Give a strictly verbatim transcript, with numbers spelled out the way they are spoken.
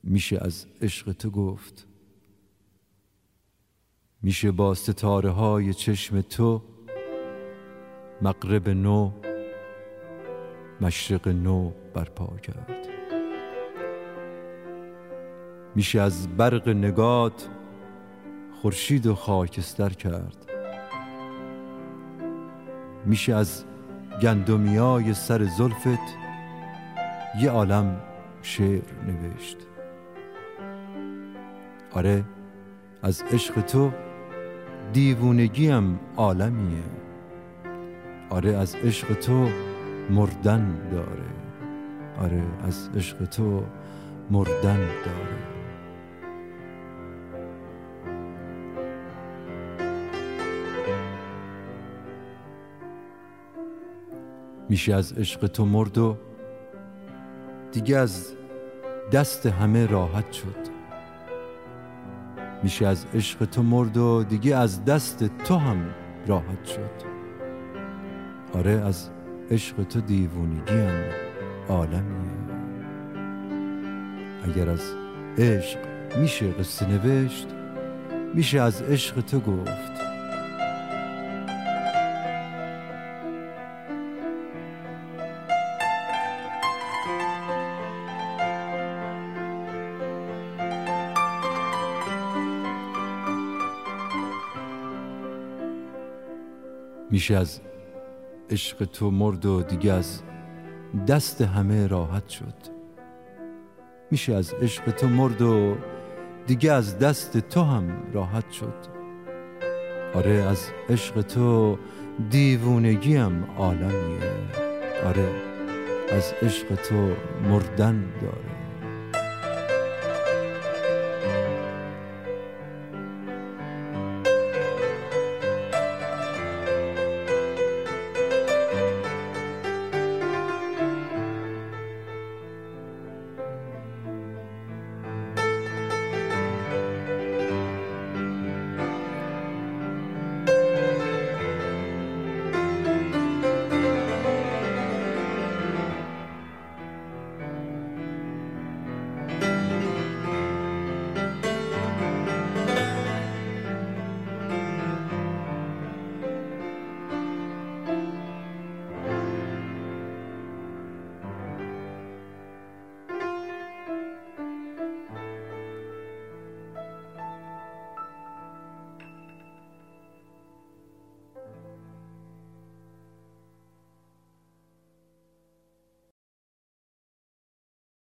میشه از عشق تو گفت. میشه با ستاره های چشم تو مغرب نو مشرق نو برپا کرد. میشه از برق نگات خورشید و خاکستر کرد. میشه از گندمیای سر زلفت یه عالم شعر نوشت. آره از عشق تو دیوونگیم عالمیه. آره از عشق تو مردن داره. آره از عشق تو مردن داره. میشه از عشق تو مرد و دیگه از دست همه راحت شد. میشه از عشق تو مرد و دیگه از دست تو هم راحت شد. آره از عشق تو دیوونگیم عالمیه. اگر از عشق میشه قصه نوشت، میشه از عشق تو گفت. میشه از عشق تو مرد و دیگه از دست همه راحت شد. میشه از عشق تو مرد و دیگه از دست تو هم راحت شد. آره از عشق تو دیوونگیم عالمیه. آره از عشق تو مردن داره.